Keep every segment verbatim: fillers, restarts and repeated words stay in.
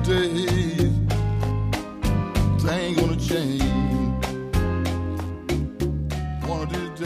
days, they ain't gonna change. One of these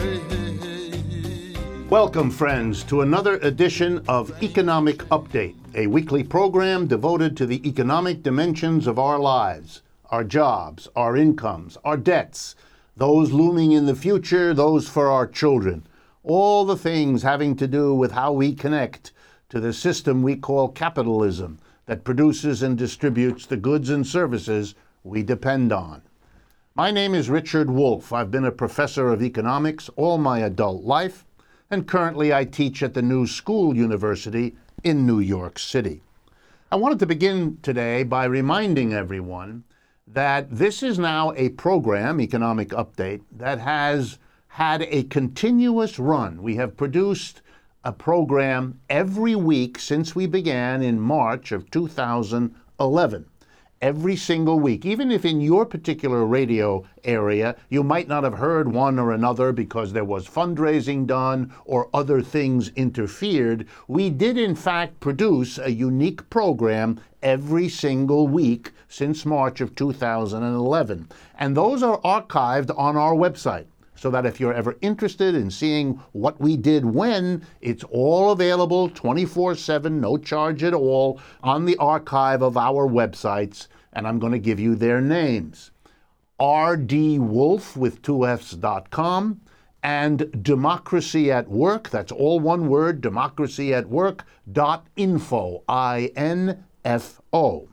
days. Welcome, friends, to another edition of Economic Update, a weekly program devoted to the economic dimensions of our lives, our jobs, our incomes, our debts, those looming in the future, those for our children, all the things having to do with how we connect to the system we call capitalism that produces and distributes the goods and services we depend on. My name is Richard Wolff. I've been a professor of economics all my adult life, and currently I teach at the New School University in New York City. I wanted to begin today by reminding everyone that this is now a program, Economic Update, that has had a continuous run. We have produced a program every week since we began in March of two thousand eleven. Every single week, even if in your particular radio area you might not have heard one or another because there was fundraising done or other things interfered, we did in fact produce a unique program every single week since March of two thousand eleven. And those are archived on our website, so that if you're ever interested in seeing what we did when, it's all available twenty-four seven, no charge at all, on the archive of our websites, and I'm going to give you their names. R D Wolff with two F's dot com and Democracy at Work, that's all one word, democracy at work dot info, I N F O.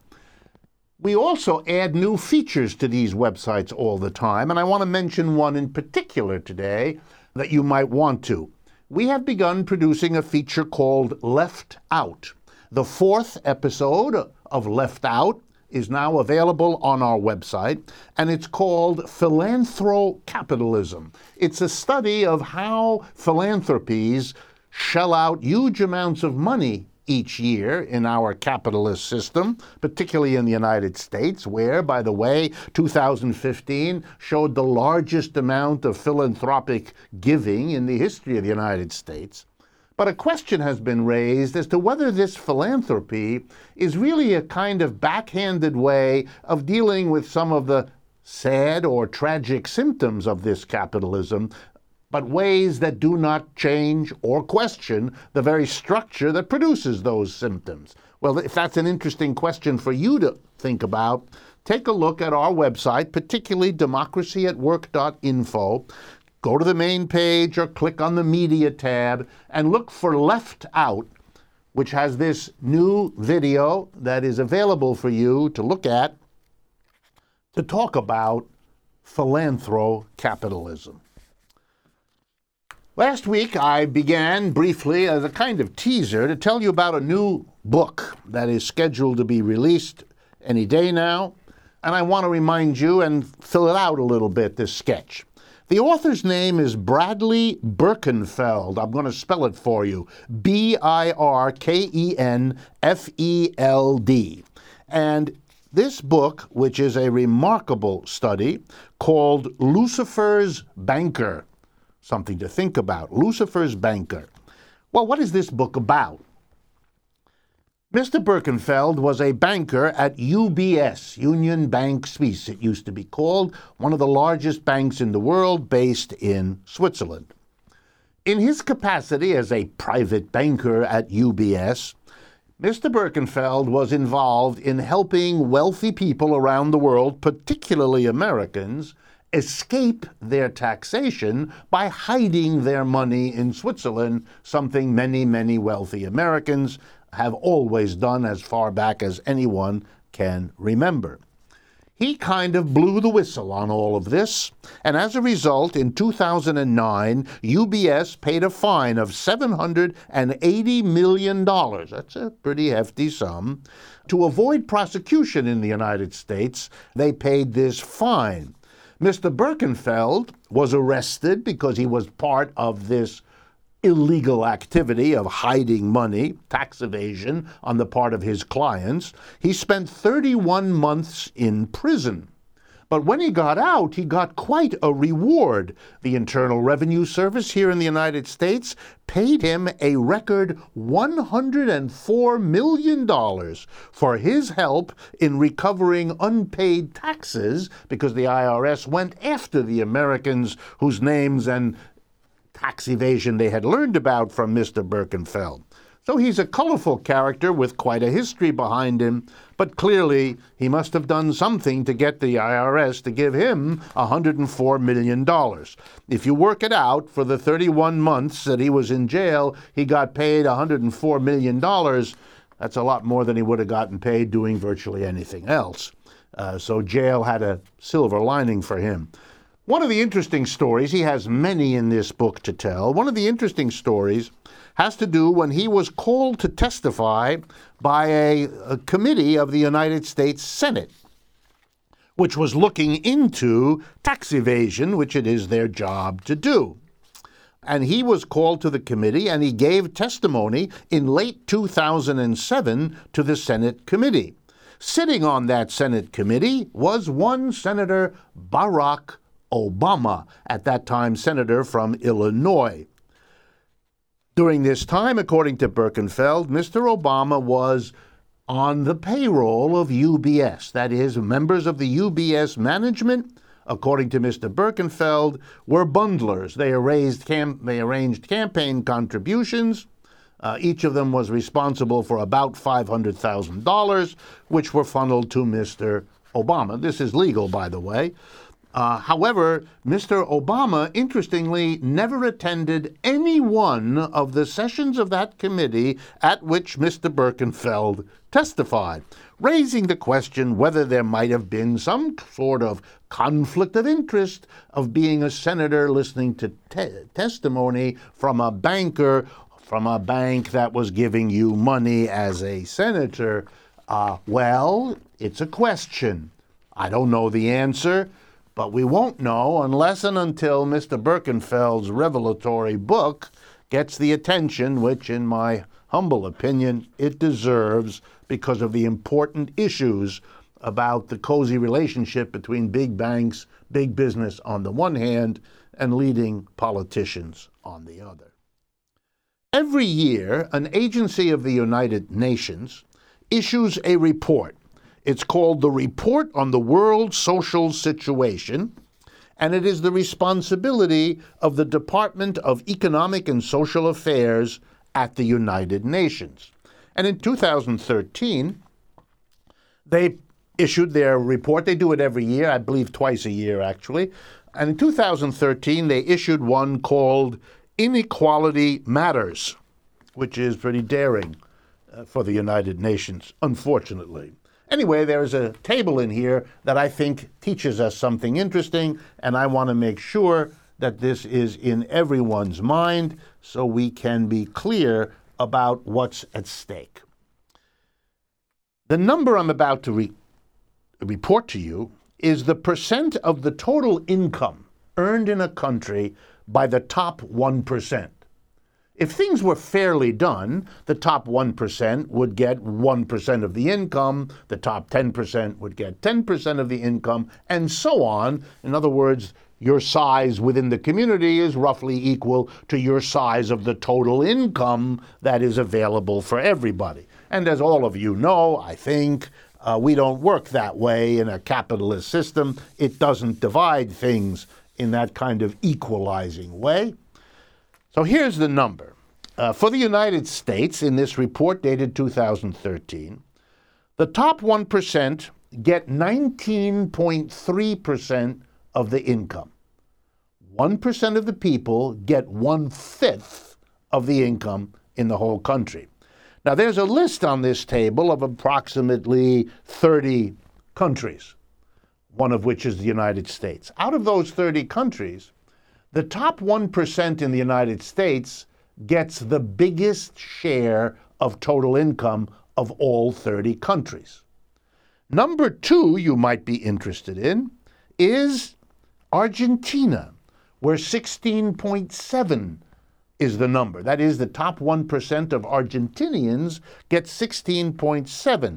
We also add new features to these websites all the time, and I want to mention one in particular today that you might want to. We have begun producing a feature called Left Out. The fourth episode of Left Out is now available on our website, and it's called Philanthrocapitalism. It's a study of how philanthropies shell out huge amounts of money each year in our capitalist system, particularly in the United States, where, by the way, two thousand fifteen showed the largest amount of philanthropic giving in the history of the United States. But a question has been raised as to whether this philanthropy is really a kind of backhanded way of dealing with some of the sad or tragic symptoms of this capitalism, but ways that do not change or question the very structure that produces those symptoms. Well, if that's an interesting question for you to think about, take a look at our website, particularly democracy at work dot info. Go to the main page or click on the Media tab and look for Left Out, which has this new video that is available for you to look at to talk about philanthrocapitalism. Last week, I began briefly as a kind of teaser to tell you about a new book that is scheduled to be released any day now, and I want to remind you and fill it out a little bit, this sketch. The author's name is Bradley Birkenfeld. I'm going to spell it for you. B I R K E N F E L D. And this book, which is a remarkable study called Lucifer's Banker, something to think about. Lucifer's Banker. Well, what is this book about? Mister Birkenfeld was a banker at U B S, Union Bank Suisse, it used to be called, one of the largest banks in the world based in Switzerland. In his capacity as a private banker at U B S, Mister Birkenfeld was involved in helping wealthy people around the world, particularly Americans, escape their taxation by hiding their money in Switzerland, something many, many wealthy Americans have always done as far back as anyone can remember. He kind of blew the whistle on all of this, and as a result, in two thousand nine, U B S paid a fine of seven hundred eighty million dollars, that's a pretty hefty sum. To avoid prosecution in the United States, they paid this fine. Mister Birkenfeld was arrested because he was part of this illegal activity of hiding money, tax evasion on the part of his clients. He spent thirty-one months in prison. But when he got out, he got quite a reward. The Internal Revenue Service here in the United States paid him a record one hundred four million dollars for his help in recovering unpaid taxes, because the I R S went after the Americans whose names and tax evasion they had learned about from Mister Birkenfeld. So he's a colorful character with quite a history behind him, but clearly he must have done something to get the I R S to give him one hundred four million dollars. If you work it out, for the thirty-one months that he was in jail, he got paid one hundred four million dollars. That's a lot more than he would have gotten paid doing virtually anything else. Uh, so jail had a silver lining for him. One of the interesting stories, he has many in this book to tell, one of the interesting stories has to do when he was called to testify by a, a committee of the United States Senate, which was looking into tax evasion, which it is their job to do. And he was called to the committee, and he gave testimony in late two thousand seven to the Senate committee. Sitting on that Senate committee was one Senator Barack Obama, at that time senator from Illinois. During this time, according to Birkenfeld, Mister Obama was on the payroll of U B S. That is, members of the U B S management, according to Mister Birkenfeld, were bundlers. They arranged, cam- they arranged campaign contributions. Uh, each of them was responsible for about five hundred thousand dollars, which were funneled to Mister Obama. This is legal, by the way. Uh, however, Mister Obama, interestingly, never attended any one of the sessions of that committee at which Mister Birkenfeld testified, raising the question whether there might have been some sort of conflict of interest of being a senator listening to te- testimony from a banker, from a bank that was giving you money as a senator. Uh, well, it's a question. I don't know the answer. But we won't know unless and until Mister Birkenfeld's revelatory book gets the attention which, in my humble opinion, it deserves because of the important issues about the cozy relationship between big banks, big business on the one hand, and leading politicians on the other. Every year, an agency of the United Nations issues a report. It's called the Report on the World Social Situation, and it is the responsibility of the Department of Economic and Social Affairs at the United Nations. And in two thousand thirteen, they issued their report. They do it every year, I believe twice a year, actually. And in two thousand thirteen, they issued one called Inequality Matters, which is pretty daring uh, for the United Nations, unfortunately. Anyway, there's a table in here that I think teaches us something interesting, and I want to make sure that this is in everyone's mind so we can be clear about what's at stake. The number I'm about to re- report to you is the percent of the total income earned in a country by the top one percent. If things were fairly done, the top one percent would get one percent of the income, the top ten percent would get ten percent of the income, and so on. In other words, your size within the community is roughly equal to your size of the total income that is available for everybody. And as all of you know, I think, uh, we don't work that way in a capitalist system. It doesn't divide things in that kind of equalizing way. So here's the number. Uh, for the United States, in this report dated two thousand thirteen, the top one percent get nineteen point three percent of the income. one percent of the people get one-fifth of the income in the whole country. Now, there's a list on this table of approximately thirty countries, one of which is the United States. Out of those thirty countries, the top one percent in the United States gets the biggest share of total income of all thirty countries. Number two, you might be interested in, is Argentina, where sixteen point seven is the number. That is, the top one percent of Argentinians get sixteen point seven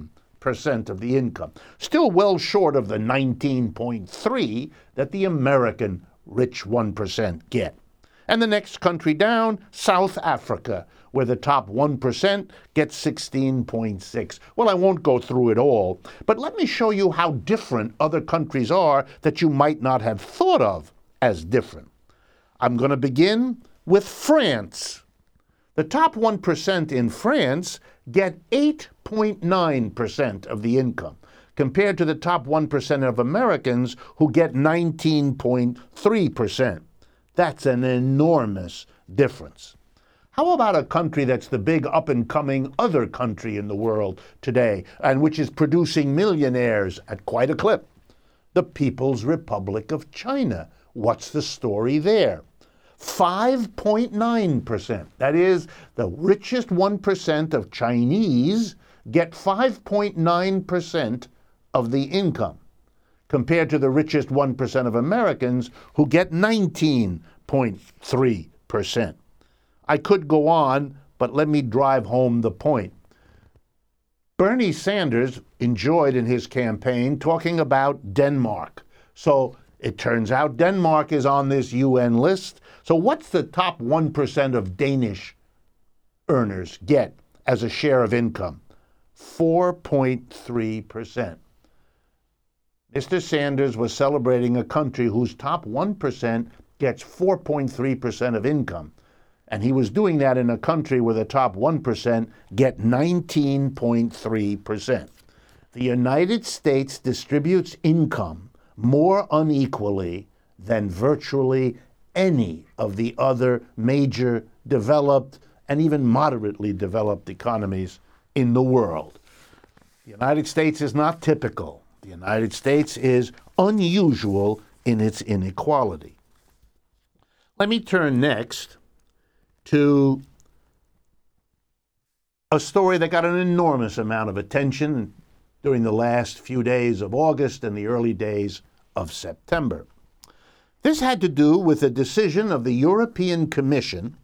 percent of the income. Still well short of the nineteen point three that the American rich one percent get. And the next country down, South Africa, where the top one percent gets sixteen point six. Well, I won't go through it all, but let me show you how different other countries are that you might not have thought of as different. I'm going to begin with France. The top one percent in France get eight point nine percent of the income, compared to the top one percent of Americans who get nineteen point three percent. That's an enormous difference. How about a country that's the big up-and-coming other country in the world today, and which is producing millionaires at quite a clip? The People's Republic of China. What's the story there? five point nine percent. That is, the richest one percent of Chinese get five point nine percent of the income, compared to the richest one percent of Americans who get nineteen point three percent. I could go on, but let me drive home the point. Bernie Sanders enjoyed in his campaign talking about Denmark. So it turns out Denmark is on this U N list. So what's the top one percent of Danish earners get as a share of income? four point three percent. Mister Sanders was celebrating a country whose top one percent gets four point three percent of income. And he was doing that in a country where the top one percent get nineteen point three percent. The United States distributes income more unequally than virtually any of the other major developed and even moderately developed economies in the world. The United States is not typical. The United States is unusual in its inequality. Let me turn next to a story that got an enormous amount of attention during the last few days of August and the early days of September. This had to do with a decision of the European Commission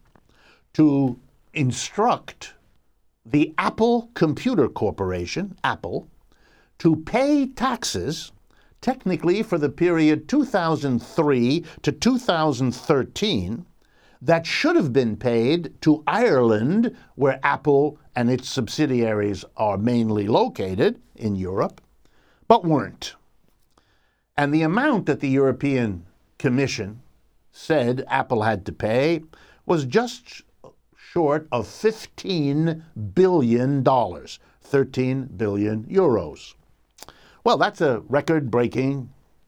to instruct the Apple Computer Corporation, Apple, to pay taxes, technically for the period two thousand three to two thousand thirteen, that should have been paid to Ireland, where Apple and its subsidiaries are mainly located in Europe, but weren't. And the amount that the European Commission said Apple had to pay was just short of fifteen billion dollars, thirteen billion euros. Well, that's a record-breaking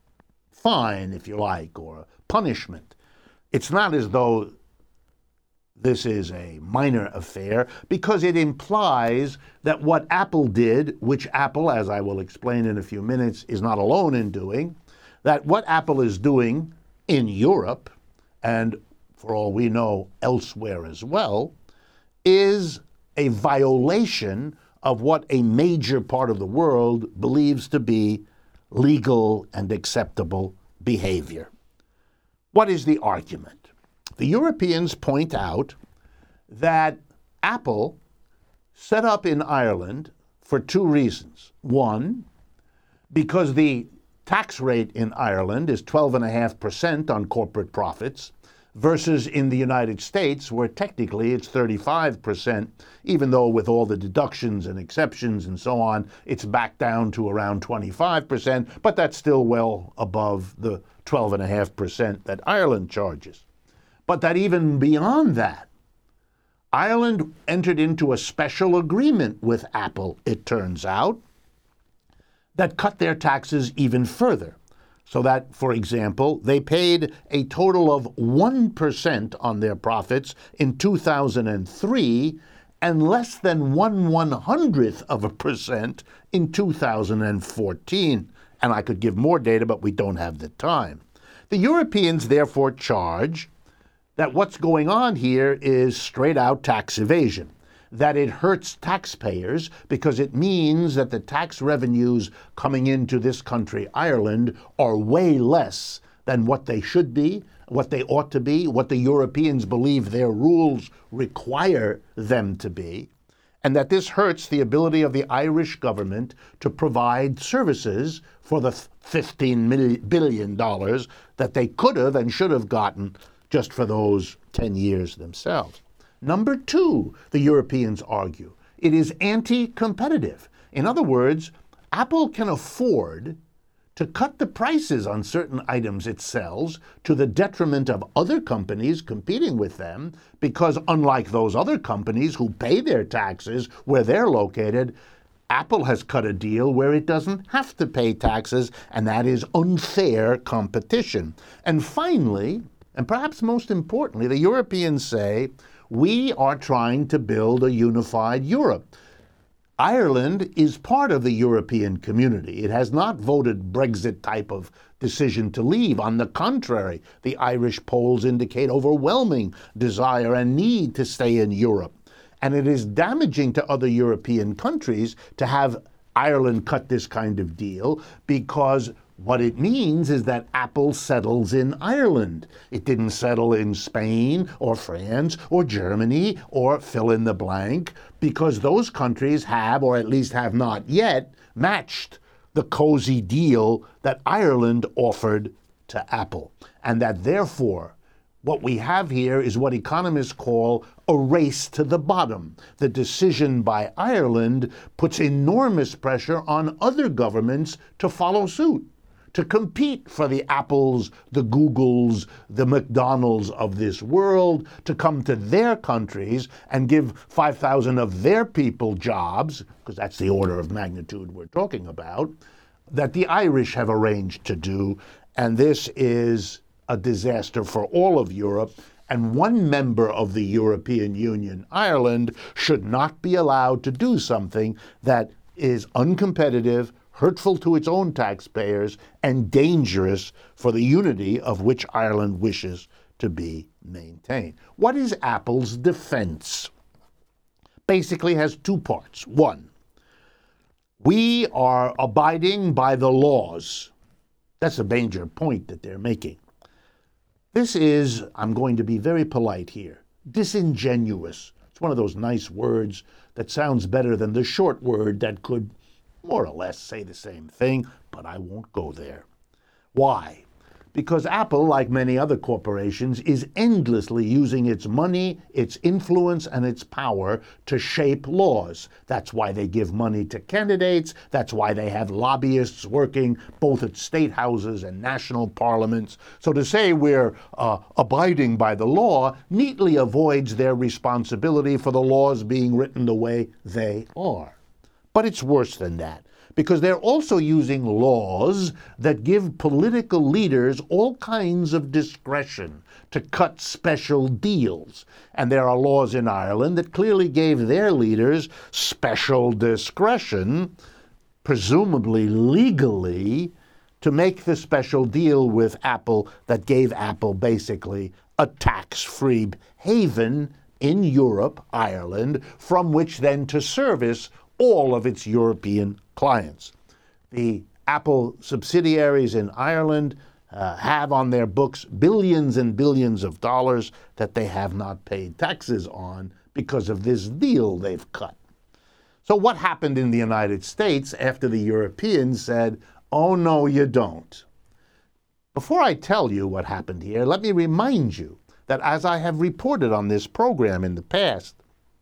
fine, if you like, or a punishment. It's not as though this is a minor affair, because it implies that what Apple did, which Apple, as I will explain in a few minutes, is not alone in doing, that what Apple is doing in Europe, and for all we know elsewhere as well, is a violation of what a major part of the world believes to be legal and acceptable behavior. What is the argument? The Europeans point out that Apple set up in Ireland for two reasons. One, because the tax rate in Ireland is twelve point five percent on corporate profits, versus in the United States, where technically it's thirty-five percent, even though with all the deductions and exceptions and so on, it's back down to around twenty-five percent, but that's still well above the twelve point five percent that Ireland charges. But that even beyond that, Ireland entered into a special agreement with Apple, it turns out, that cut their taxes even further. So that, for example, they paid a total of one percent on their profits in two thousand three and less than one one-hundredth of a percent in two thousand fourteen. And I could give more data, but we don't have the time. The Europeans therefore charge that what's going on here is straight-out tax evasion, that it hurts taxpayers because it means that the tax revenues coming into this country, Ireland, are way less than what they should be, what they ought to be, what the Europeans believe their rules require them to be. and that this hurts the ability of the Irish government to provide services for the fifteen billion dollars that they could have and should have gotten just for those ten years themselves. Number two, the Europeans argue, it is anti-competitive. In other words, Apple can afford to cut the prices on certain items it sells to the detriment of other companies competing with them, because unlike those other companies who pay their taxes where they're located, Apple has cut a deal where it doesn't have to pay taxes, and that is unfair competition. And finally, and perhaps most importantly, the Europeans say, we are trying to build a unified Europe. Ireland is part of the European community. It has not voted Brexit type of decision to leave. On the contrary, the Irish polls indicate overwhelming desire and need to stay in Europe. And it is damaging to other European countries to have Ireland cut this kind of deal, because what it means is that Apple settles in Ireland. It didn't settle in Spain or France or Germany or fill in the blank, because those countries have, or at least have not yet, matched the cozy deal that Ireland offered to Apple. And that therefore, what we have here is what economists call a race to the bottom. The decision by Ireland puts enormous pressure on other governments to follow suit, to compete for the Apples, the Googles, the McDonald's of this world, to come to their countries and give five thousand of their people jobs, because that's the order of magnitude we're talking about, that the Irish have arranged to do. And this is a disaster for all of Europe. And one member of the European Union, Ireland, should not be allowed to do something that is uncompetitive, hurtful to its own taxpayers, and dangerous for the unity of which Ireland wishes to be maintained. What is Apple's defense? Basically has two parts. One, we are abiding by the laws. That's a major point that they're making. This is, I'm going to be very polite here, disingenuous. It's one of those nice words that sounds better than the short word that could more or less say the same thing, but I won't go there. Why? Because Apple, like many other corporations, is endlessly using its money, its influence, and its power to shape laws. That's why they give money to candidates. That's why they have lobbyists working both at state houses and national parliaments. So to say we're uh, abiding by the law neatly avoids their responsibility for the laws being written the way they are. But it's worse than that, because they're also using laws that give political leaders all kinds of discretion to cut special deals. And there are laws in Ireland that clearly gave their leaders special discretion, presumably legally, to make the special deal with Apple that gave Apple basically a tax-free haven in Europe, Ireland, from which then to service all of its European clients. The Apple subsidiaries in Ireland uh, have on their books billions and billions of dollars that they have not paid taxes on because of this deal they've cut. So what happened in the United States after the Europeans said, oh, no, you don't? Before I tell you what happened here, let me remind you that as I have reported on this program in the past,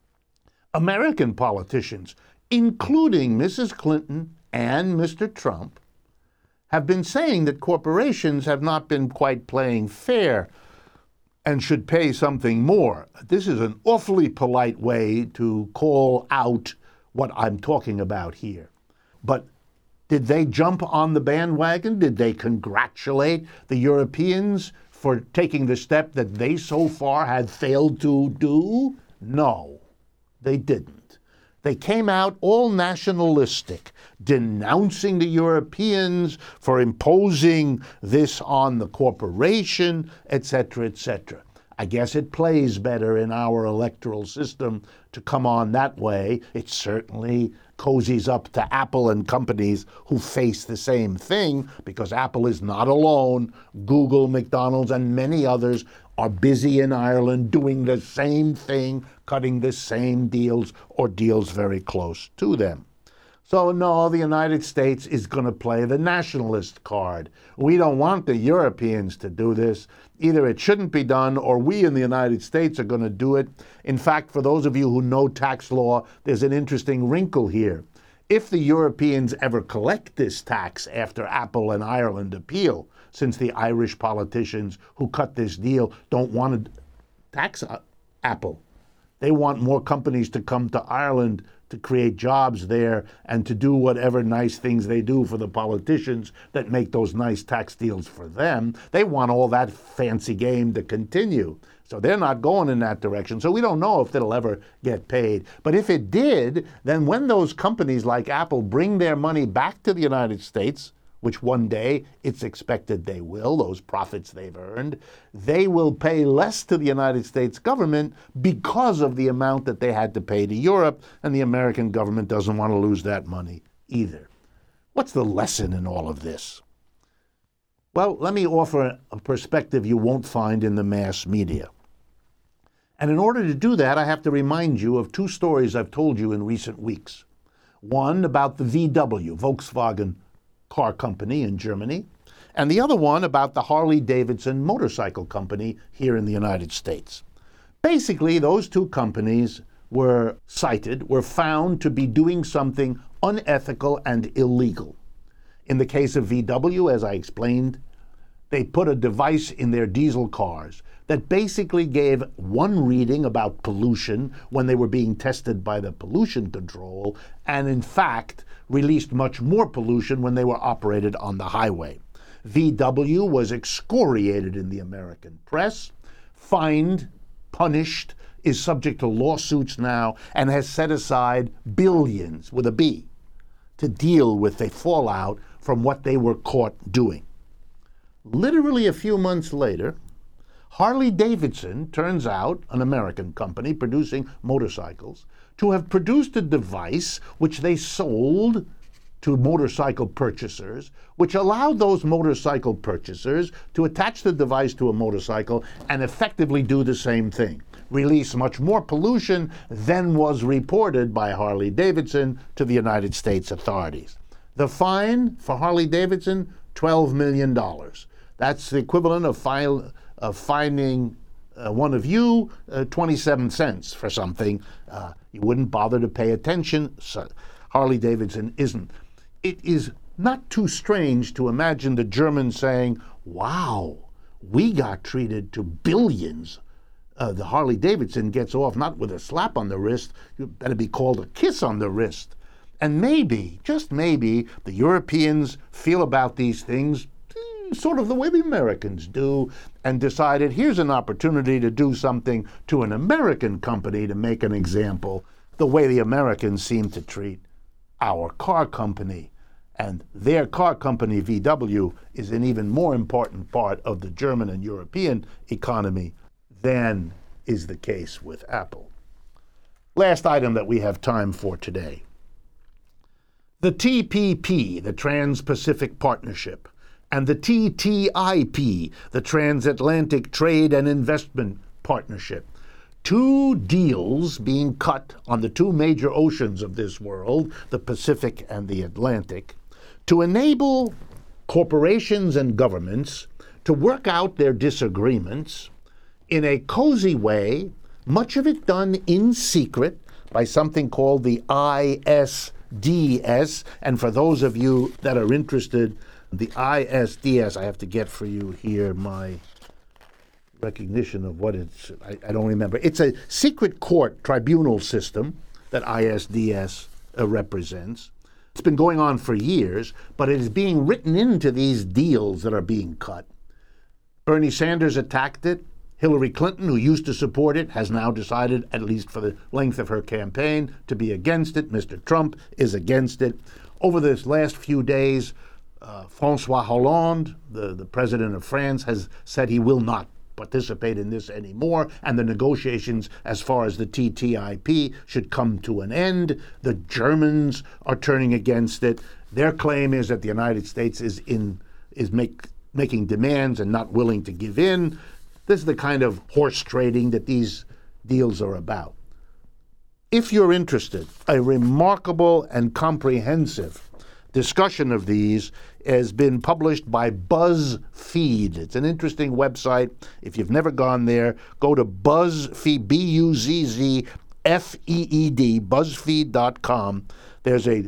American politicians, including Missus Clinton and Mister Trump, have been saying that corporations have not been quite playing fair and should pay something more. This is an awfully polite way to call out what I'm talking about here. But did they jump on the bandwagon? Did they congratulate the Europeans for taking the step that they so far had failed to do? No, they didn't. They came out all nationalistic, denouncing the Europeans for imposing this on the corporation, et cetera, et cetera. I guess it plays better in our electoral system to come on that way. It certainly cozies up to Apple and companies who face the same thing, because Apple is not alone. Google, McDonald's, and many others are busy in Ireland doing the same thing, cutting the same deals or deals very close to them. So no, the United States is going to play the nationalist card. We don't want the Europeans to do this. Either it shouldn't be done, or we in the United States are going to do it. In fact, for those of you who know tax law, there's an interesting wrinkle here. If the Europeans ever collect this tax after Apple and Ireland appeal, since the Irish politicians who cut this deal don't want to tax Apple, they want more companies to come to Ireland to create jobs there and to do whatever nice things they do for the politicians that make those nice tax deals for them. They want all that fancy game to continue. So they're not going in that direction. So we don't know if it'll ever get paid. But if it did, then when those companies like Apple bring their money back to the United States, which one day it's expected they will, those profits they've earned, they will pay less to the United States government because of the amount that they had to pay to Europe, and the American government doesn't want to lose that money either. What's the lesson in all of this? Well, let me offer a perspective you won't find in the mass media. And in order to do that, I have to remind you of two stories I've told you in recent weeks. One about the V W, Volkswagen car company in Germany, and the other one about the Harley-Davidson motorcycle company here in the United States. Basically, those two companies were cited, were found to be doing something unethical and illegal. In the case of V W, as I explained, they put a device in their diesel cars that basically gave one reading about pollution when they were being tested by the pollution control, and in fact released much more pollution when they were operated on the highway. V W was excoriated in the American press, fined, punished, is subject to lawsuits now, and has set aside billions, with a B, to deal with the fallout from what they were caught doing. Literally a few months later, Harley-Davidson turns out, an American company producing motorcycles, to have produced a device which they sold to motorcycle purchasers, which allowed those motorcycle purchasers to attach the device to a motorcycle and effectively do the same thing, release much more pollution than was reported by Harley-Davidson to the United States authorities. The fine for Harley-Davidson, twelve million dollars. That's the equivalent of, file, of fining uh, one of you uh, twenty-seven cents for something. Uh, you wouldn't bother to pay attention. So Harley-Davidson isn't. It is not too strange to imagine the Germans saying, wow, we got treated to billions. Uh, the Harley-Davidson gets off not with a slap on the wrist, you better be called a kiss on the wrist. And maybe, just maybe, the Europeans feel about these things sort of the way the Americans do, and decided here's an opportunity to do something to an American company to make an example, the way the Americans seem to treat our car company. And their car company, V W, is an even more important part of the German and European economy than is the case with Apple. Last item that we have time for today. The T P P, the Trans-Pacific Partnership, and the T T I P, the Transatlantic Trade and Investment Partnership. Two deals being cut on the two major oceans of this world, the Pacific and the Atlantic, to enable corporations and governments to work out their disagreements in a cozy way, much of it done in secret by something called the I S D S. And for those of you that are interested, the I S D S, I have to get for you here my recognition of what it's, I, I don't remember. It's a secret court tribunal system that I S D S uh, represents. It's been going on for years, but it is being written into these deals that are being cut. Bernie Sanders attacked it. Hillary Clinton, who used to support it, has now decided, at least for the length of her campaign, to be against it. Mister Trump is against it. Over this last few days, Uh, François Hollande, the, the president of France, has said he will not participate in this anymore, and the negotiations as far as the T T I P should come to an end. The Germans are turning against it. Their claim is that the United States is in is make, making demands and not willing to give in. This is the kind of horse trading that these deals are about. If you're interested, a remarkable and comprehensive discussion of these has been published by BuzzFeed. It's an interesting website. If you've never gone there, go to BuzzFeed, B U Z Z F E E D, BuzzFeed dot com. There's a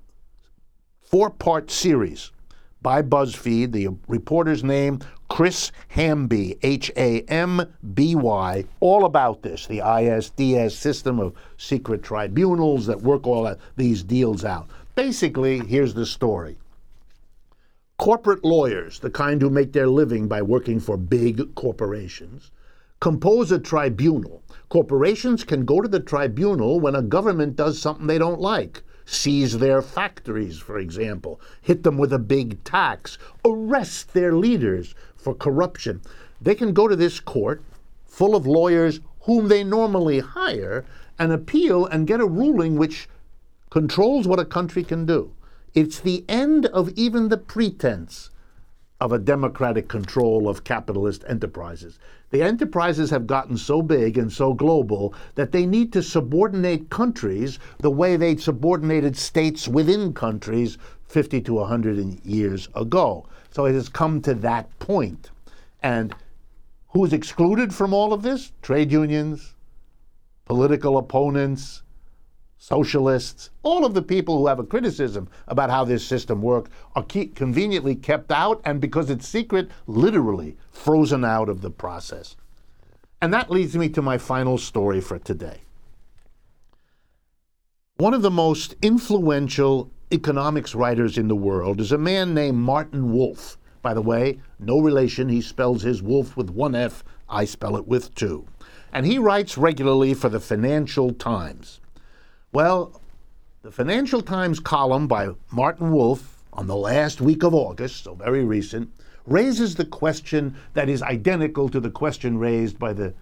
four-part series by BuzzFeed. The reporter's name, Chris Hamby, H A M B Y, all about this, the I S D S system of secret tribunals that work all that, these deals out. Basically, here's the story. Corporate lawyers, the kind who make their living by working for big corporations, compose a tribunal. Corporations can go to the tribunal when a government does something they don't like. Seize their factories, for example, hit them with a big tax, arrest their leaders for corruption. They can go to this court full of lawyers whom they normally hire and appeal and get a ruling which controls what a country can do. It's the end of even the pretense of a democratic control of capitalist enterprises. The enterprises have gotten so big and so global that they need to subordinate countries the way they subordinated states within countries fifty to one hundred years ago. So it has come to that point. And who is excluded from all of this? Trade unions, political opponents, socialists, all of the people who have a criticism about how this system works are keep, conveniently kept out, and because it's secret, literally frozen out of the process. And that leads me to my final story for today. One of the most influential economics writers in the world is a man named Martin Wolf. By the way, no relation. He spells his Wolf with one F. I spell it with two. And he writes regularly for the Financial Times. Well, the Financial Times column by Martin Wolf on the last week of August, so very recent, raises the question that is identical to the question raised by the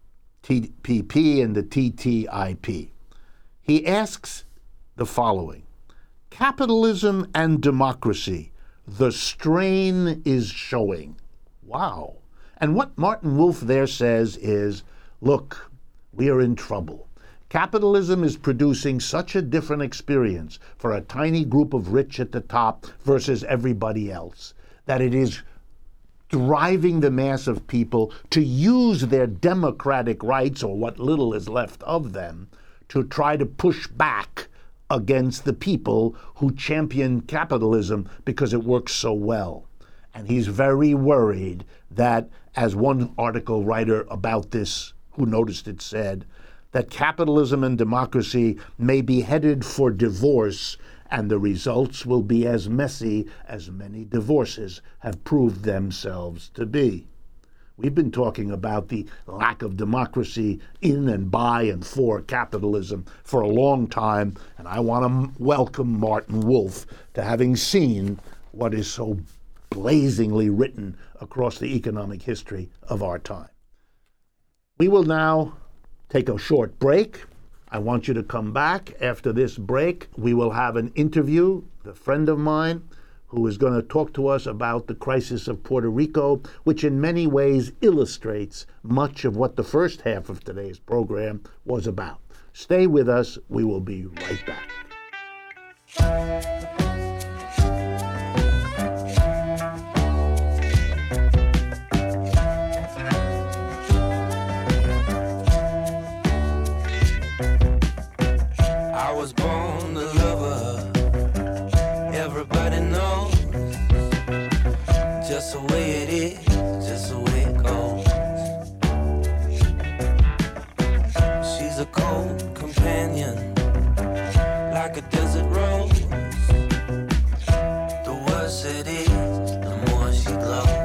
T P P and the T T I P. He asks the following: capitalism and democracy, the strain is showing. Wow. And what Martin Wolf there says is, look, we are in trouble. Capitalism is producing such a different experience for a tiny group of rich at the top versus everybody else, that it is driving the mass of people to use their democratic rights, or what little is left of them, to try to push back against the people who champion capitalism because it works so well. And he's very worried that, as one article writer about this who noticed it said, that capitalism and democracy may be headed for divorce, and the results will be as messy as many divorces have proved themselves to be. We've been talking about the lack of democracy in and by and for capitalism for a long time, and I want to welcome Martin Wolf to having seen what is so blazingly written across the economic history of our time. We will now take a short break. I want you to come back after this break. We will have an interview with a friend of mine who is going to talk to us about the crisis of Puerto Rico, which in many ways illustrates much of what the first half of today's program was about. Stay with us. We will be right back. I was born a lover, everybody knows, just the way it is, just the way it goes. She's a cold companion, like a desert rose. The worse it is, the more she glows.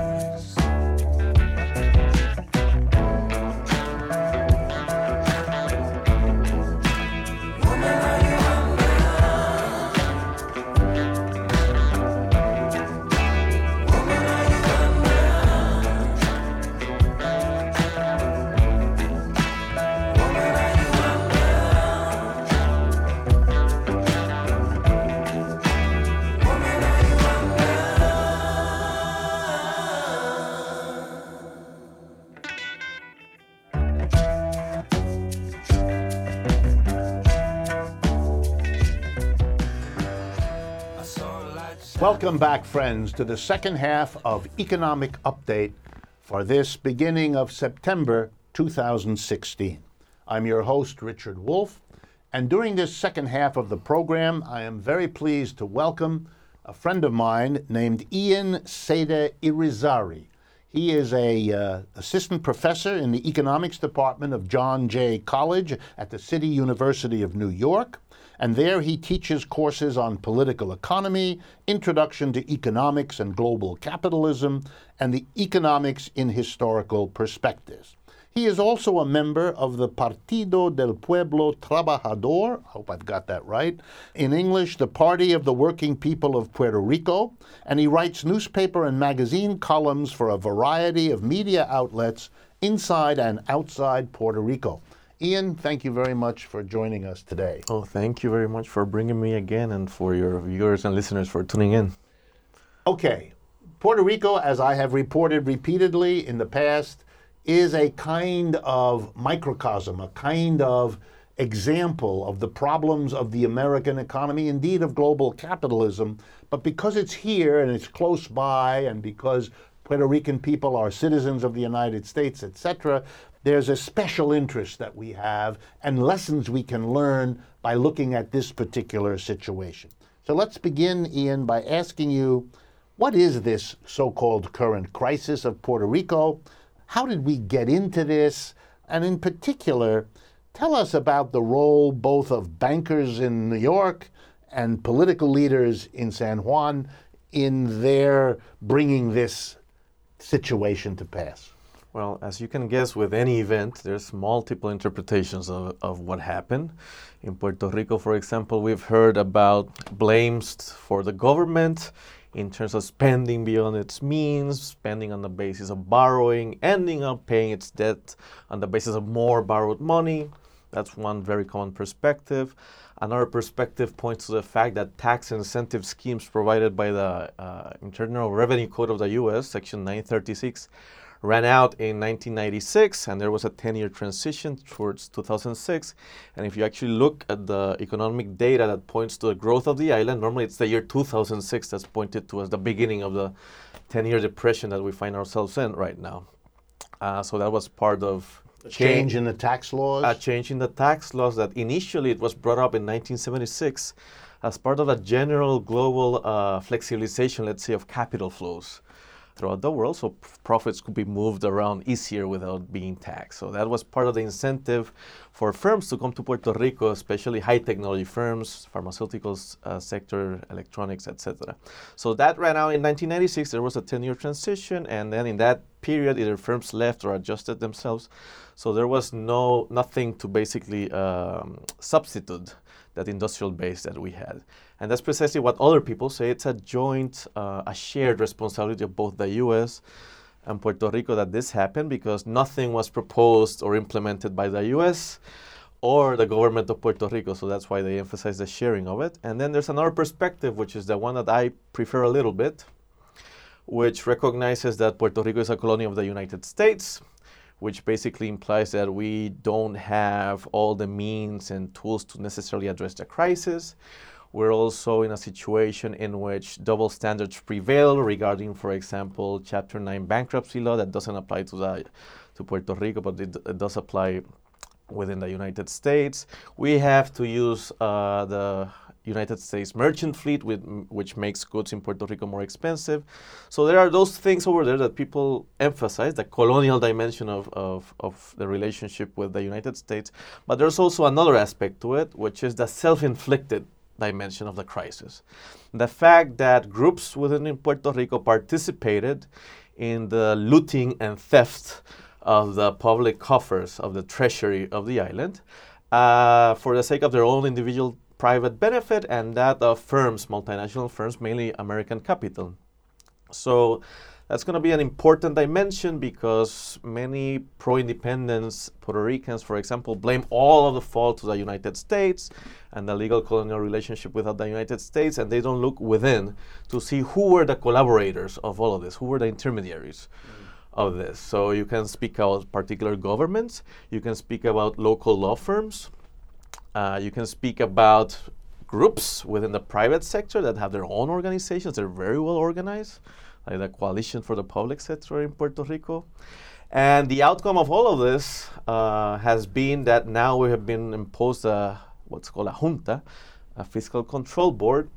Welcome back, friends, to the second half of Economic Update for this beginning of September two thousand sixteen. I'm your host, Richard Wolff, and during this second half of the program, I am very pleased to welcome a friend of mine named Ian Seda Irizarry. He is a uh, assistant professor in the economics department of John Jay College at the City University of New York. And there he teaches courses on political economy, introduction to economics and global capitalism, and the economics in historical perspectives. He is also a member of the Partido del Pueblo Trabajador, I hope I've got that right, in English, the Party of the Working People of Puerto Rico, and he writes newspaper and magazine columns for a variety of media outlets inside and outside Puerto Rico. Ian, thank you very much for joining us today. Oh, thank you very much for bringing me again and for your viewers and listeners for tuning in. Okay, Puerto Rico, as I have reported repeatedly in the past, is a kind of microcosm, a kind of example of the problems of the American economy, indeed of global capitalism. But because it's here and it's close by, and because Puerto Rican people are citizens of the United States, et cetera, there's a special interest that we have and lessons we can learn by looking at this particular situation. So let's begin, Ian, by asking you, what is this so-called current crisis of Puerto Rico? How did we get into this? And in particular, tell us about the role both of bankers in New York and political leaders in San Juan in their bringing this situation to pass. Well, as you can guess, with any event, there's multiple interpretations of, of what happened. In Puerto Rico, for example, we've heard about blames for the government in terms of spending beyond its means, spending on the basis of borrowing, ending up paying its debt on the basis of more borrowed money. That's one very common perspective. Another perspective points to the fact that tax incentive schemes provided by the uh, Internal Revenue Code of the U S, Section nine thirty-six, ran out in nineteen ninety-six, and there was a ten-year transition towards two thousand six. And if you actually look at the economic data that points to the growth of the island, normally it's the year two thousand six that's pointed to as the beginning of the ten-year depression that we find ourselves in right now. Uh, so that was part of a change in the tax laws? A change in the tax laws that initially it was brought up in nineteen seventy-six as part of a general global uh, flexibilization, let's say, of capital flows throughout the world, so profits could be moved around easier without being taxed. So that was part of the incentive for firms to come to Puerto Rico, especially high technology firms, pharmaceuticals uh, sector, electronics, et cetera. So that ran out in nineteen ninety-six. There was a ten-year transition, and then in that period, either firms left or adjusted themselves. So there was no nothing to basically um, substitute that industrial base that we had. And that's precisely what other people say. It's a joint, uh, a shared responsibility of both the U S and Puerto Rico that this happened, because nothing was proposed or implemented by the U S or the government of Puerto Rico. So that's why they emphasize the sharing of it. And then there's another perspective, which is the one that I prefer a little bit, which recognizes that Puerto Rico is a colony of the United States, which basically implies that we don't have all the means and tools to necessarily address the crisis. We're also in a situation in which double standards prevail regarding, for example, Chapter nine bankruptcy law that doesn't apply to the, to Puerto Rico, but it, it does apply within the United States. We have to use uh, the United States merchant fleet, with, which makes goods in Puerto Rico more expensive. So there are those things over there that people emphasize, the colonial dimension of, of, of the relationship with the United States. But there's also another aspect to it, which is the self-inflicted dimension of the crisis. The fact that groups within Puerto Rico participated in the looting and theft of the public coffers of the treasury of the island uh, for the sake of their own individual private benefit and that of firms, multinational firms, mainly American capital. So that's going to be an important dimension, because many pro-independence Puerto Ricans, for example, blame all of the fault to the United States and the legal colonial relationship with the United States, and they don't look within to see who were the collaborators of all of this, who were the intermediaries mm. of this. So you can speak about particular governments, you can speak about local law firms, uh, you can speak about groups within the private sector that have their own organizations. They're very well organized, like the Coalition for the Public Sector in Puerto Rico. And the outcome of all of this uh, has been that now we have been imposed a, what's called a junta, a fiscal control board,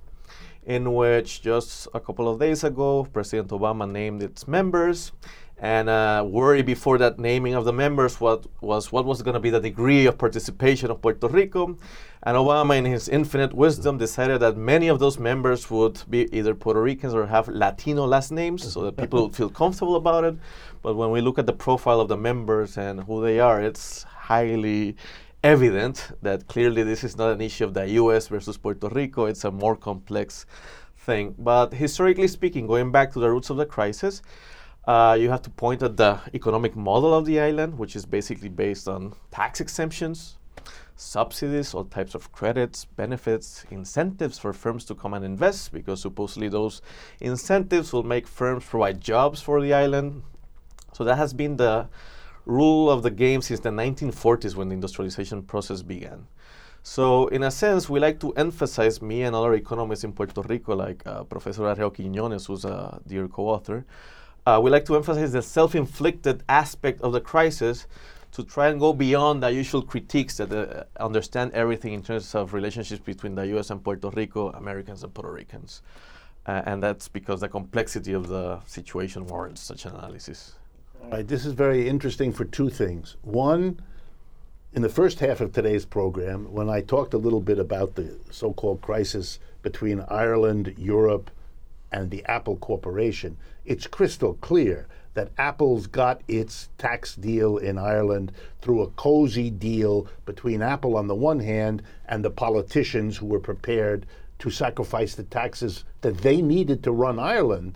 in which just a couple of days ago, President Obama named its members. And uh, worry before that naming of the members what was what was going to be the degree of participation of Puerto Rico. And Obama, in his infinite wisdom, decided that many of those members would be either Puerto Ricans or have Latino last names so that people would feel comfortable about it. But when we look at the profile of the members and who they are, it's highly evident that clearly this is not an issue of the U S versus Puerto Rico. It's a more complex thing. But historically speaking, going back to the roots of the crisis, Uh, you have to point at the economic model of the island, which is basically based on tax exemptions, subsidies, all types of credits, benefits, incentives for firms to come and invest, because supposedly those incentives will make firms provide jobs for the island. So that has been the rule of the game since the nineteen forties when the industrialization process began. So in a sense, we like to emphasize, me and other economists in Puerto Rico, like uh, Professor Arreo Quiñones, who's a dear co-author, Uh, we like to emphasize the self-inflicted aspect of the crisis to try and go beyond the usual critiques that uh, understand everything in terms of relationships between the U S and Puerto Rico, Americans and Puerto Ricans. Uh, and that's because the complexity of the situation warrants such an analysis. All right, this is very interesting for two things. One, in the first half of today's program, when I talked a little bit about the so-called crisis between Ireland, Europe, and the Apple Corporation, it's crystal clear that Apple's got its tax deal in Ireland through a cozy deal between Apple on the one hand and the politicians who were prepared to sacrifice the taxes that they needed to run Ireland.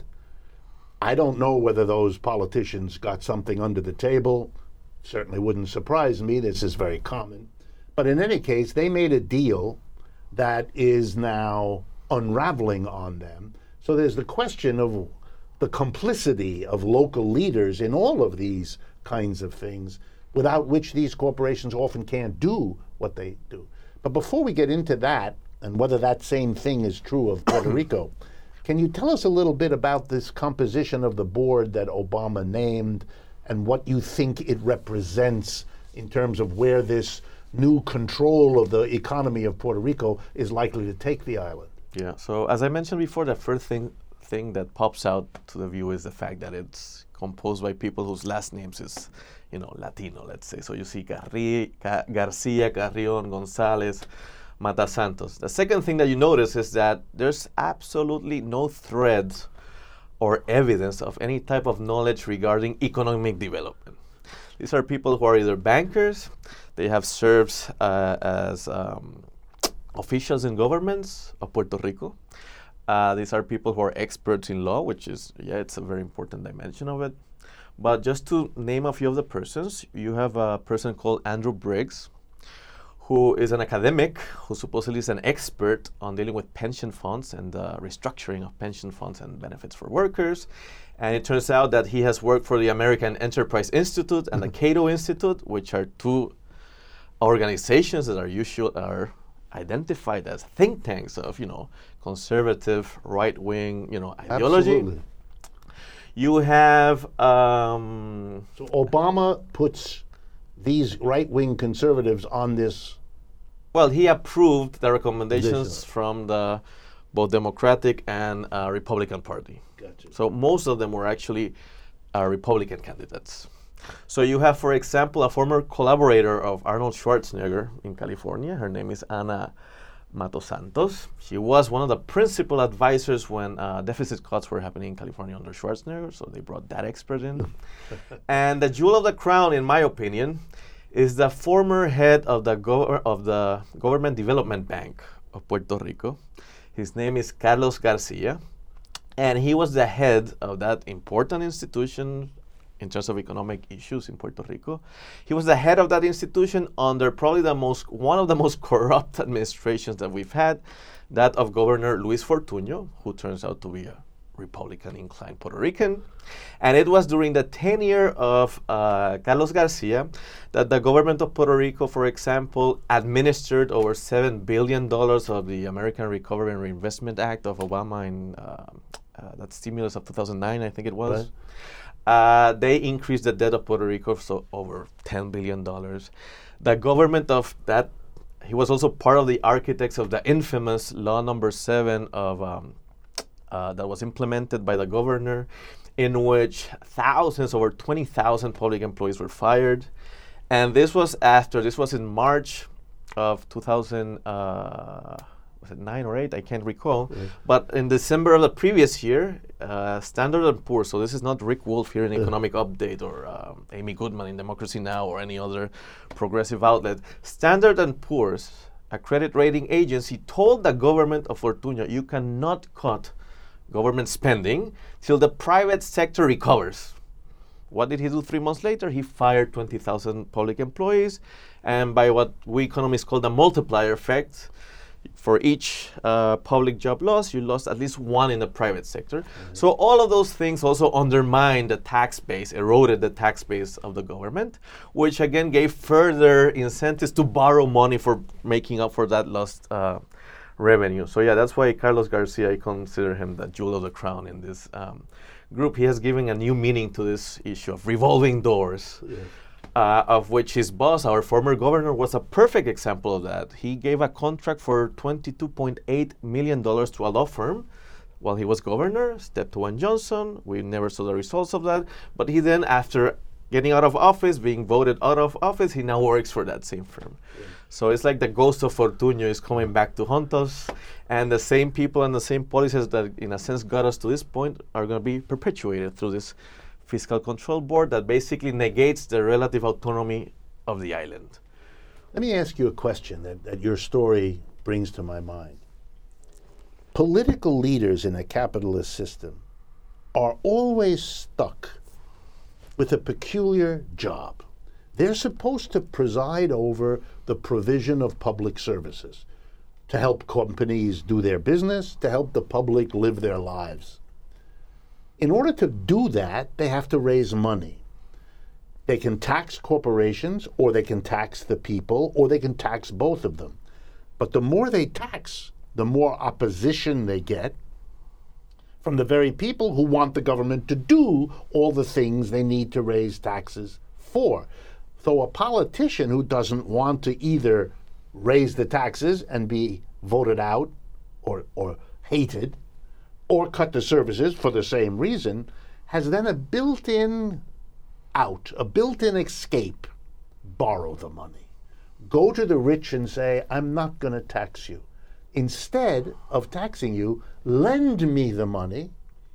I don't know whether those politicians got something under the table. Certainly wouldn't surprise me. This is very common. But in any case, they made a deal that is now unraveling on them. So there's the question of the complicity of local leaders in all of these kinds of things, without which these corporations often can't do what they do. But before we get into that, and whether that same thing is true of Puerto Rico, can you tell us a little bit about this composition of the board that Obama named and what you think it represents in terms of where this new control of the economy of Puerto Rico is likely to take the island? Yeah, so as I mentioned before, the first thing thing that pops out to the view is the fact that it's composed by people whose last names is, you know, Latino, let's say. So you see Garri- Ga- Garcia, Carrion, Gonzalez, Matasantos. The second thing that you notice is that there's absolutely no thread or evidence of any type of knowledge regarding economic development. These are people who are either bankers, they have served uh, as um, officials in governments of Puerto Rico. Uh, these are people who are experts in law, which is, yeah, it's a very important dimension of it. But just to name a few of the persons, you have a person called Andrew Briggs, who is an academic, who supposedly is an expert on dealing with pension funds and the restructuring of pension funds and benefits for workers. And it turns out that he has worked for the American Enterprise Institute and the Cato Institute, which are two organizations that are usual are identified as think tanks of, you know, conservative, right-wing, you know, ideology. Absolutely. You have um, so Obama puts these right-wing conservatives on this. Well, he approved the recommendations This, uh, from the both Democratic and uh, Republican Party. Gotcha. So most of them were actually uh, Republican candidates. So you have, for example, a former collaborator of Arnold Schwarzenegger in California. Her name is Ana Matosantos. She was one of the principal advisors when uh, deficit cuts were happening in California under Schwarzenegger, so they brought that expert in. And the jewel of the crown, in my opinion, is the former head of the, go- of the Government Development Bank of Puerto Rico. His name is Carlos Garcia, and he was the head of that important institution in terms of economic issues in Puerto Rico. He was the head of that institution under probably the most, one of the most corrupt administrations that we've had, that of Governor Luis Fortuño, who turns out to be a Republican inclined Puerto Rican. And it was during the tenure of uh, Carlos Garcia that the government of Puerto Rico, for example, administered over seven billion dollars of the American Recovery and Reinvestment Act of Obama in uh, uh, that stimulus of two thousand nine, I think it was. Right. Uh, they increased the debt of Puerto Rico so over ten billion dollars. The government of that, he was also part of the architects of the infamous Law Number Seven of um, uh, that was implemented by the governor, in which thousands, over twenty thousand public employees were fired. And this was after, this was in March of two thousand, uh, was it nine or eight? I can't recall. Mm. But in December of the previous year, uh, Standard and Poor's, so this is not Rick Wolf here in mm. Economic Update or um, Amy Goodman in Democracy Now! Or any other progressive outlet. Standard and Poor's, a credit rating agency, told the government of Fortuño, you cannot cut government spending till the private sector recovers. What did he do three months later? He fired twenty thousand public employees, and by what we economists call the multiplier effect, for each uh, public job loss, you lost at least one in the private sector. Mm-hmm. So all of those things also undermined the tax base, eroded the tax base of the government, which again gave further incentives to borrow money for making up for that lost uh, revenue. So yeah, that's why Carlos Garcia, I consider him the jewel of the crown in this um, group. He has given a new meaning to this issue of revolving doors, yeah. uh, of which his boss, our former governor, was a perfect example of that. He gave a contract for twenty-two point eight million dollars to a law firm while he was governor, Step One Johnson. We never saw the results of that. But he then, after getting out of office, being voted out of office, he now works for that same firm. Yeah. So it's like the ghost of Fortuño is coming back to haunt us, and the same people and the same policies that in a sense got us to this point are going to be perpetuated through this fiscal control board that basically negates the relative autonomy of the island. Let me ask you a question that, that your story brings to my mind. Political leaders in a capitalist system are always stuck with a peculiar job. They're supposed to preside over the provision of public services, to help companies do their business, to help the public live their lives. In order to do that, they have to raise money. They can tax corporations, or they can tax the people, or they can tax both of them. But the more they tax, the more opposition they get from the very people who want the government to do all the things they need to raise taxes for. So a politician who doesn't want to either raise the taxes and be voted out or, or hated, or cut the services for the same reason, has then a built-in out, a built-in escape. Borrow the money. Go to the rich and say, I'm not going to tax you. Instead of taxing you, lend me the money.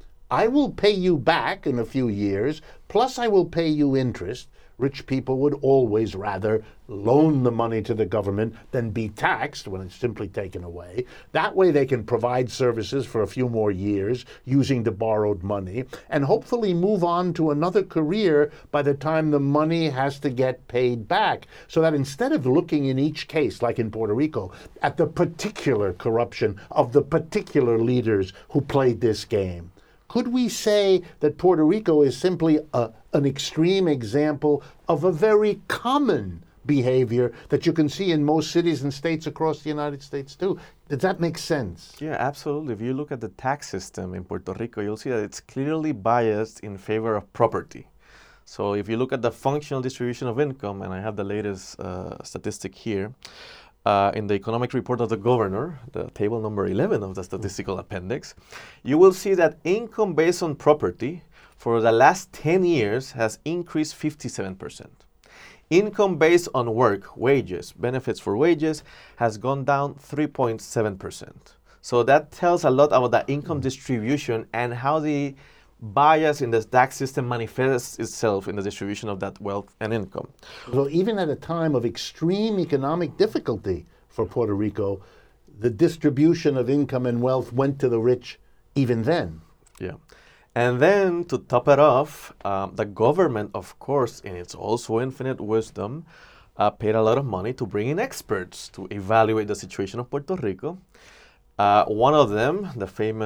I will pay you back in a few years, plus I will pay you interest. Rich people would always rather loan the money to the government than be taxed when it's simply taken away. That way they can provide services for a few more years using the borrowed money and hopefully move on to another career by the time the money has to get paid back. So that instead of looking in each case, like in Puerto Rico, at the particular corruption of the particular leaders who played this game, could we say that Puerto Rico is simply a, an extreme example of a very common behavior that you can see in most cities and states across the United States too? Does that make sense? Yeah, absolutely. If you look at the tax system in Puerto Rico, you'll see that it's clearly biased in favor of property. So if you look at the functional distribution of income, and I have the latest uh, statistic here, Uh, in the economic report of the governor, the table number eleven of the statistical appendix, you will see that income based on property for the last ten years has increased fifty-seven percent. Income based on work, wages, benefits for wages, has gone down three point seven percent. So that tells a lot about the income distribution and how the bias in the tax system manifests itself in the distribution of that wealth and income. So even at a time of extreme economic difficulty for Puerto Rico, the distribution of income and wealth went to the rich even then. Yeah. And then to top it off, um, the government, of course, in its also infinite wisdom, uh, paid a lot of money to bring in experts to evaluate the situation of Puerto Rico. Uh, one of them, the famous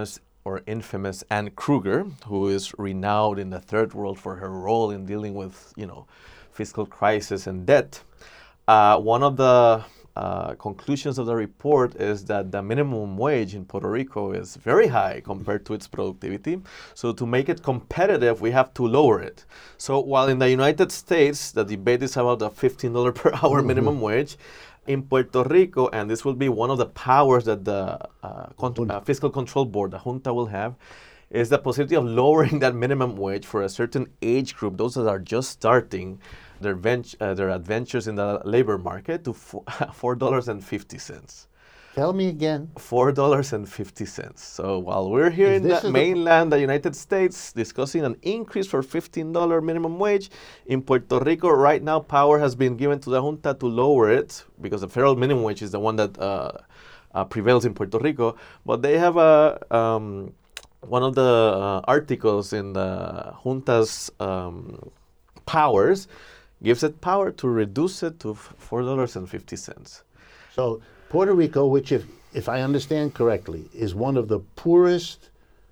or infamous Ann Kruger, who is renowned in the third world for her role in dealing with, you know, fiscal crisis and debt. Uh, one of the uh, conclusions of the report is that the minimum wage in Puerto Rico is very high compared to its productivity. So to make it competitive, we have to lower it. So while in the United States, the debate is about the fifteen dollars per hour mm-hmm. minimum wage, in Puerto Rico, and this will be one of the powers that the uh, con- uh, Fiscal Control Board, the Junta, will have, is the possibility of lowering that minimum wage for a certain age group, those that are just starting their, vent- uh, their adventures in the labor market, to four dollars and fifty cents. Tell me again. four dollars and fifty cents. So while we're here Is in the mainland, the United States, discussing an increase for fifteen dollars minimum wage, in Puerto Rico right now, power has been given to the Junta to lower it, because the federal minimum wage is the one that uh, uh, prevails in Puerto Rico. But they have a um, one of the uh, articles in the Junta's um, powers gives it power to reduce it to four dollars and fifty cents. So Puerto Rico, which, if, if I understand correctly, is one of the poorest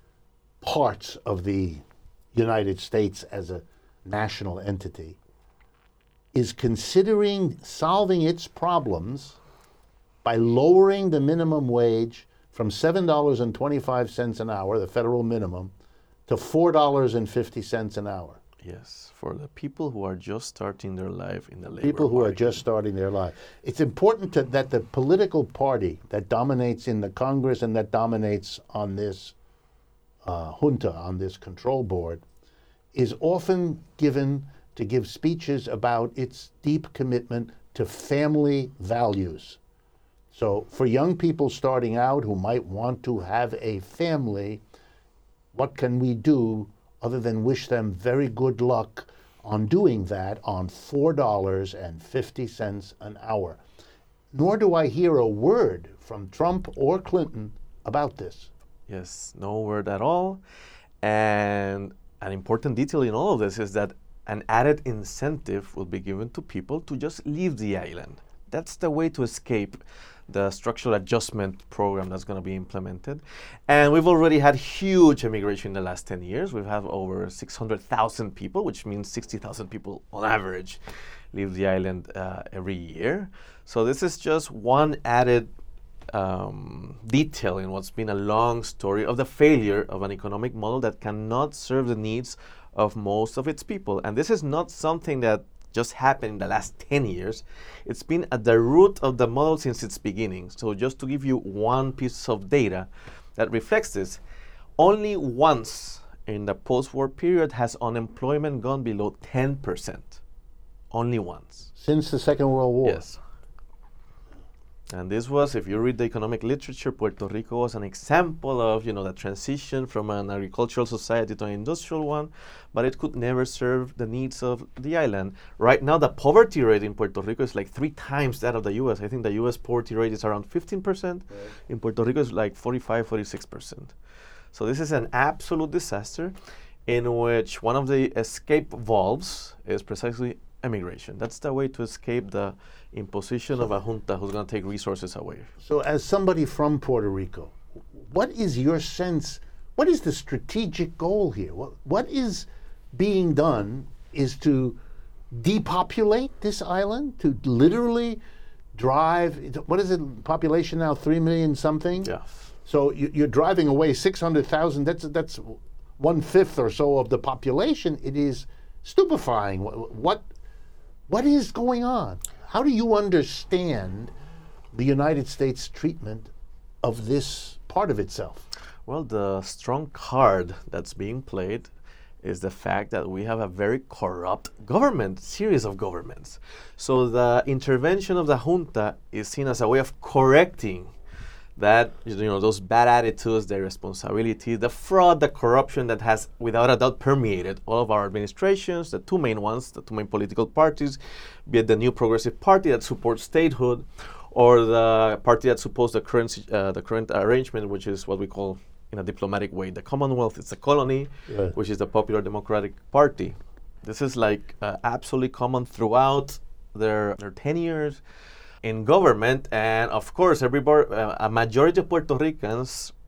parts of the United States as a national entity, is considering solving its problems by lowering the minimum wage from seven dollars and twenty-five cents an hour, the federal minimum, to four dollars and fifty cents an hour. Yes, for the people who are just starting their life in the labor People who market. are just starting their life. It's important to, that the political party that dominates in the Congress and that dominates on this uh, junta, on this control board, is often given to give speeches about its deep commitment to family values. So for young people starting out who might want to have a family, what can we do other than wish them very good luck on doing that on four dollars and fifty cents an hour? Nor do I hear a word from Trump or Clinton about this. Yes, no word at all. And an important detail in all of this is that an added incentive will be given to people to just leave the island. That's the way to escape the structural adjustment program that's going to be implemented. And we've already had huge immigration in the last ten years. We've had over six hundred thousand people, which means sixty thousand people on average leave the island uh, every year. So this is just one added um, detail in what's been a long story of the failure of an economic model that cannot serve the needs of most of its people. And this is not something that just happened in the last ten years. It's been at the root of the model since its beginning. So just to give you one piece of data that reflects this, only once in the post-war period has unemployment gone below ten percent. Only once. Since the Second World War? Yes. And this was, if you read the economic literature, Puerto Rico was an example of, you know, the transition from an agricultural society to an industrial one, but it could never serve the needs of the island. Right now, the poverty rate in Puerto Rico is like three times that of the U S. I think the U S poverty rate is around fifteen percent. Right. In Puerto Rico, it's like forty-five, forty-six percent. So this is an absolute disaster in which one of the escape valves is precisely immigration. That's the way to escape the imposition of a junta who's going to take resources away. So as somebody from Puerto Rico, what is your sense, what is the strategic goal here? What, what is being done is to depopulate this island, to literally drive, what is it, population now, three million something? Yeah. So you, you're driving away six hundred thousand, that's, that's one-fifth or so of the population. It is stupefying. What, what What is going on? How do you understand the United States treatment of this part of itself? Well, the strong card that's being played is the fact that we have a very corrupt government, series of governments. So the intervention of the junta is seen as a way of correcting that, you know, those bad attitudes, the irresponsibility, the fraud, the corruption that has without a doubt permeated all of our administrations, the two main ones, the two main political parties, be it the New Progressive Party that supports statehood, or the party that supports the current, uh, the current arrangement, which is what we call, in a diplomatic way, the Commonwealth. It's a colony, yeah. Which is the Popular Democratic Party. This is like uh, absolutely common throughout their, their tenures in government, and of course, everybody, uh, a majority of Puerto Ricans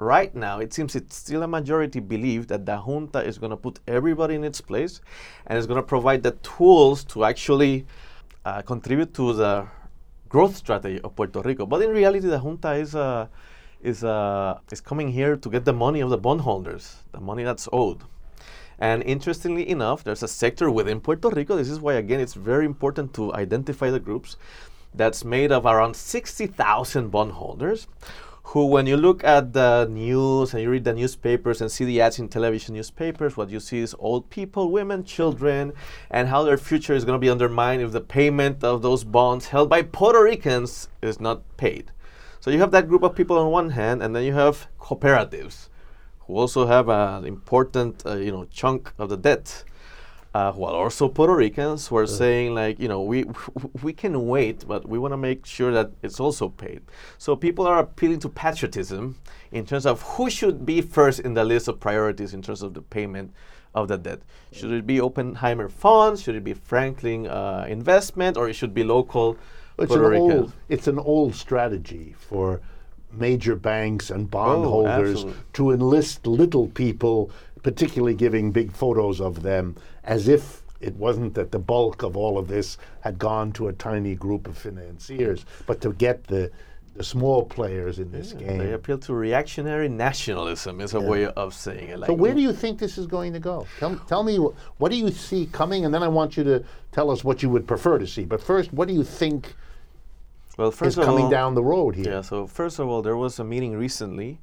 right now, it seems it's still a majority belief that the junta is going to put everybody in its place and is going to provide the tools to actually uh, contribute to the growth strategy of Puerto Rico. But in reality, the junta is uh, is uh, is coming here to get the money of the bondholders, the money that's owed. And interestingly enough, there's a sector within Puerto Rico. This is why, again, it's very important to identify the groups. That's made of around sixty thousand bondholders, who, when you look at the news and you read the newspapers and see the ads in television newspapers, what you see is old people, women, children, and how their future is going to be undermined if the payment of those bonds held by Puerto Ricans is not paid. So you have that group of people on one hand, and then you have cooperatives, who also have an important uh, you know, chunk of the debt, uh, while also Puerto Ricans who are yeah. saying, like, you know, we we can wait, but we want to make sure that it's also paid. So people are appealing to patriotism in terms of who should be first in the list of priorities in terms of the payment of the debt. Yeah. Should it be Oppenheimer funds? Should it be Franklin uh, investment? Or it should be local it's Puerto an Ricans? Old, it's an old strategy for major banks and bondholders oh, to enlist little people, particularly giving big photos of them, as if it wasn't that the bulk of all of this had gone to a tiny group of financiers, but to get the the small players in this yeah, game. They appeal to reactionary nationalism is a yeah. way of saying it. Like, so where do you think this is going to go? Tell, tell me, wh- what do you see coming? And then I want you to tell us what you would prefer to see. But first, what do you think Well, first is coming all, down the road here? Yeah, so first of all, there was a meeting recently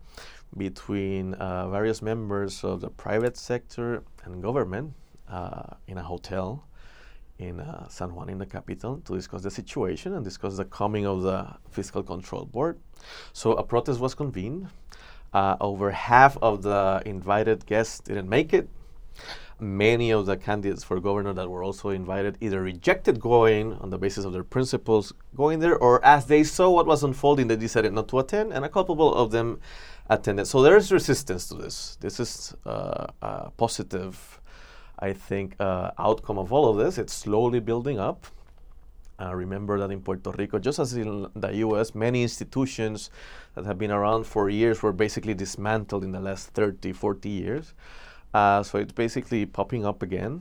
between uh, various members of the private sector and government uh, in a hotel in uh, San Juan, in the capital, to discuss the situation and discuss the coming of the Fiscal Control Board. So a protest was convened. Uh, over half of the invited guests didn't make it. Many of the candidates for governor that were also invited either rejected going on the basis of their principles going there, or as they saw what was unfolding, they decided not to attend, and a couple of them attended. So there is resistance to this. This is uh, a positive, I think, uh, outcome of all of this. It's slowly building up. Uh, remember that in Puerto Rico, just as in the U S, many institutions that have been around for years were basically dismantled in the last thirty, forty years. Uh, so it's basically popping up again.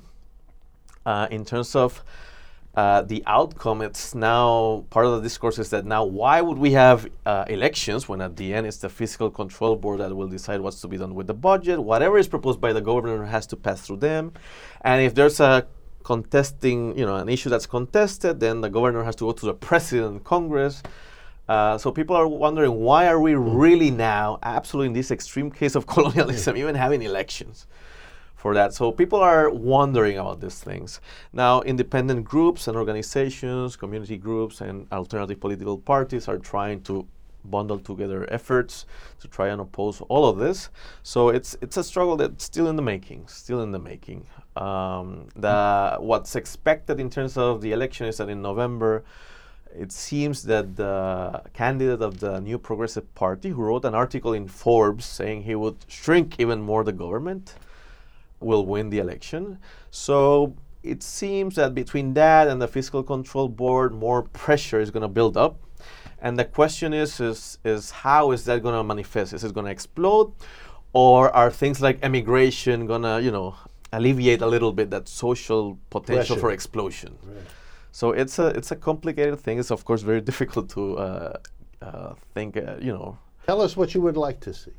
Uh, in terms of uh, the outcome, it's now part of the discourse is that now why would we have uh, elections when at the end it's the Fiscal Control Board that will decide what's to be done with the budget. Whatever is proposed by the governor has to pass through them. And if there's a contesting, you know, an issue that's contested, then the governor has to go to the president and Congress. Uh, so people are wondering, why are we really now, absolutely in this extreme case of colonialism, even having elections for that? So people are wondering about these things. Now, independent groups and organizations, community groups, and alternative political parties are trying to bundle together efforts to try and oppose all of this. So it's it's a struggle that's still in the making, still in the making. Um, the what's expected in terms of the election is that in November, it seems that the candidate of the New Progressive Party, who wrote an article in Forbes saying he would shrink even more the government, will win the election. So it seems that between that and the Fiscal Control Board, more pressure is going to build up. And the question is, is, is how is that going to manifest? Is it going to explode? Or are things like immigration going to, you know, alleviate a little bit that social potential Pressure. for explosion? Right. So it's a it's a complicated thing. It's of course very difficult to uh, uh, think. Uh, you know, Tell us what you would like to see.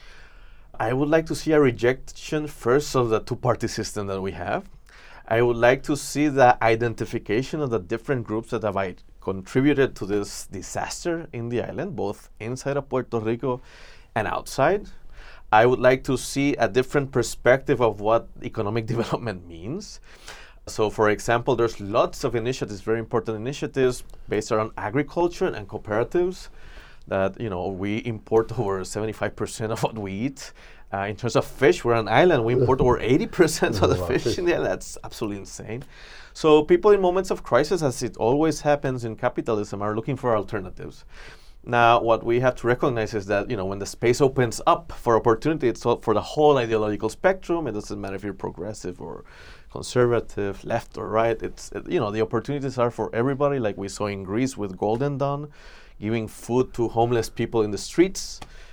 I would like to see a rejection first of the two-party system that we have. I would like to see the identification of the different groups that have I- contributed to this disaster in the island, both inside of Puerto Rico and outside. I would like to see a different perspective of what economic development means. So, for example, there's lots of initiatives, very important initiatives based around agriculture and cooperatives that, you know, we import over seventy-five percent of what we eat. Uh, in terms of fish, we're an island. We import over eighty percent of the fish in the island. That's absolutely insane. So people in moments of crisis, as it always happens in capitalism, are looking for alternatives. Now, what we have to recognize is that, you know, when the space opens up for opportunity, it's all for the whole ideological spectrum. It doesn't matter if you're progressive or conservative, left or right. It's, it, you know, the opportunities are for everybody, like we saw in Greece with Golden Dawn, giving food to homeless people in the streets,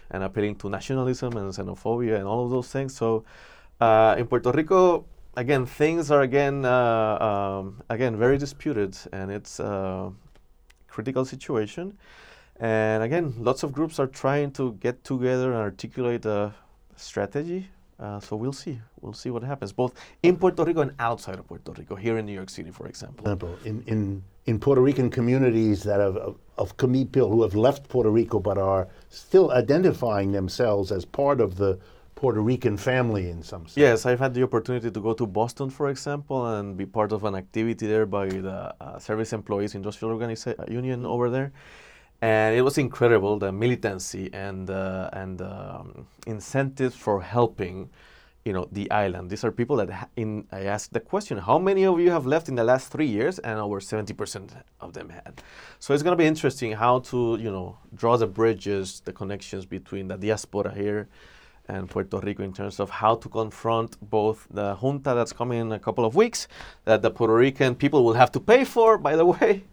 and appealing to nationalism and xenophobia and all of those things. So uh, in Puerto Rico, again, things are again uh, um, again very disputed, and it's a critical situation. And again, lots of groups are trying to get together and articulate a strategy. Uh, so we'll see. We'll see what happens, both in Puerto Rico and outside of Puerto Rico, here in New York City, for example. In, in, in Puerto Rican communities that have, of, of Camille people who have left Puerto Rico but are still identifying themselves as part of the Puerto Rican family in some sense. Yes, I've had the opportunity to go to Boston, for example, and be part of an activity there by the uh, Service Employees Industrial Organiza- Union over there. And it was incredible, the militancy and uh, and um, incentives for helping, you know, the island. These are people that, ha- in, I asked the question, how many of you have left in the last three years? And over seventy percent of them had. So it's going to be interesting how to, you know, draw the bridges, the connections between the diaspora here and Puerto Rico in terms of how to confront both the junta that's coming in a couple of weeks, that the Puerto Rican people will have to pay for, by the way.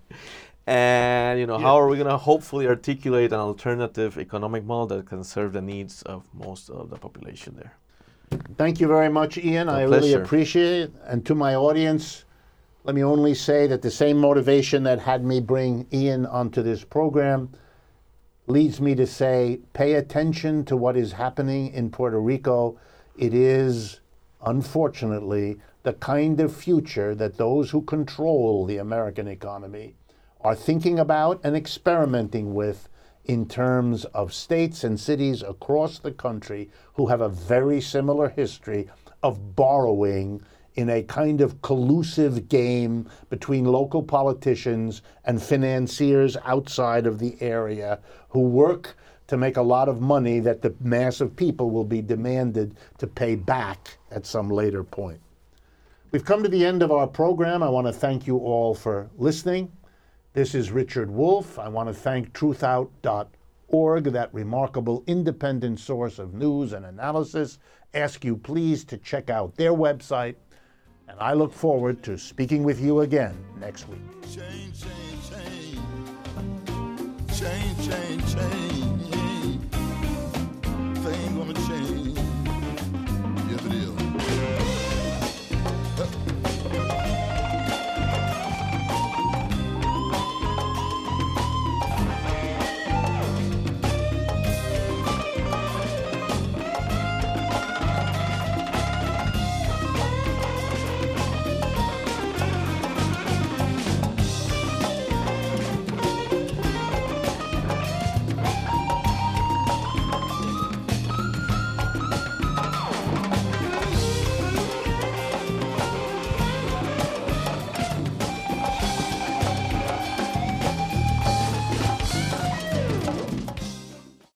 And, you know, yeah. how are we going to hopefully articulate an alternative economic model that can serve the needs of most of the population there? Thank you very much, Ian. A I pleasure. really appreciate it. And to my audience, let me only say that the same motivation that had me bring Ian onto this program leads me to say, pay attention to what is happening in Puerto Rico. It is, unfortunately, the kind of future that those who control the American economy are thinking about and experimenting with in terms of states and cities across the country who have a very similar history of borrowing in a kind of collusive game between local politicians and financiers outside of the area who work to make a lot of money that the mass of people will be demanded to pay back at some later point. We've come to the end of our program. I want to thank you all for listening. This is Richard Wolff. I want to thank truth out dot org, that remarkable independent source of news and analysis. Ask you please to check out their website, and I look forward to speaking with you again next week. Change, change, change. Change, change, change.